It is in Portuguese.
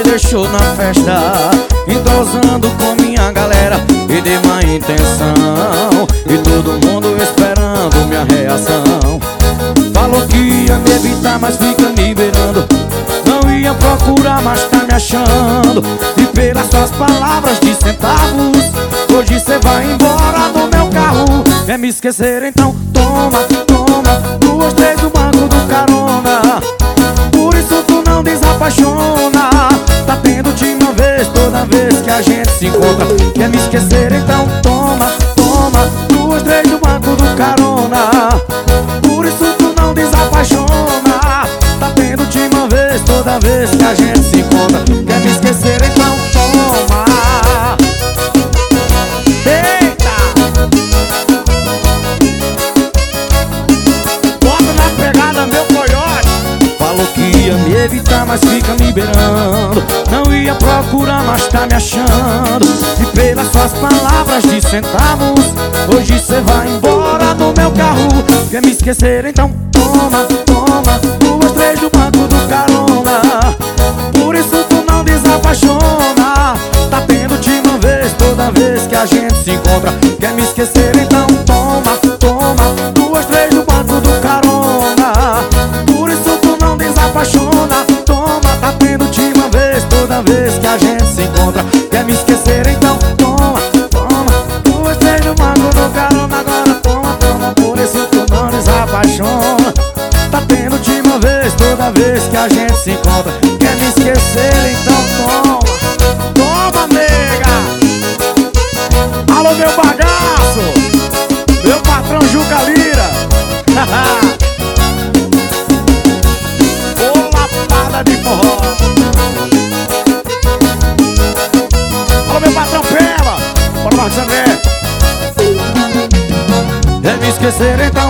deixou na festa, entrosando com minha galera e de má intenção, e todo mundo esperando minha reação. Falou que ia me evitar, mas fica me beirando. Não ia procurar, mas tá me achando. E pelas suas palavras de centavos, hoje cê vai embora do meu carro. Quer me esquecer? Então toma, toma 2, 3 do banco do carona. Por isso tu não desapaixona. Tá tendo de uma vez, toda vez que a gente se encontra. Quer me esquecer? Então toma, toma 2, 3 do banco do carona. Por isso tu não desapaixona. Tá tendo de uma vez, toda vez que a gente se encontra. Quer me esquecer? Então toma. Eita! Bota na pegada, meu coiote. Falou que ia me evitar, mas fica me beirando. Não ia procurar, mas tá me achando. E pelas suas palavras de centavos, hoje cê vai embora no meu carro. Quer me esquecer? Então toma, toma 2, 3 do banco do carona. Por isso tu não desapaixona. Tá tendo de uma vez, toda vez que a gente se encontra. Quer me esquecer? Então toma, toma 2, 3 do banco do carona. Por isso tu não desapaixona. Toma, tá tendo de uma vez, toda vez que a gente se encontra. Quer me esquecer? Então toma, toma 2, 3 do banco do carona. Agora toma, toma, por isso tu não desapaixona. Tá tendo de uma vez, toda vez que a gente se encontra. Quer me esquecer? Então toma, toma, nega. Alô, meu bagaço, meu patrão Juca Lira. Ô, lapada de forró. Alô, meu patrão Peba. Bora, Marcos André. Quer me esquecer? Então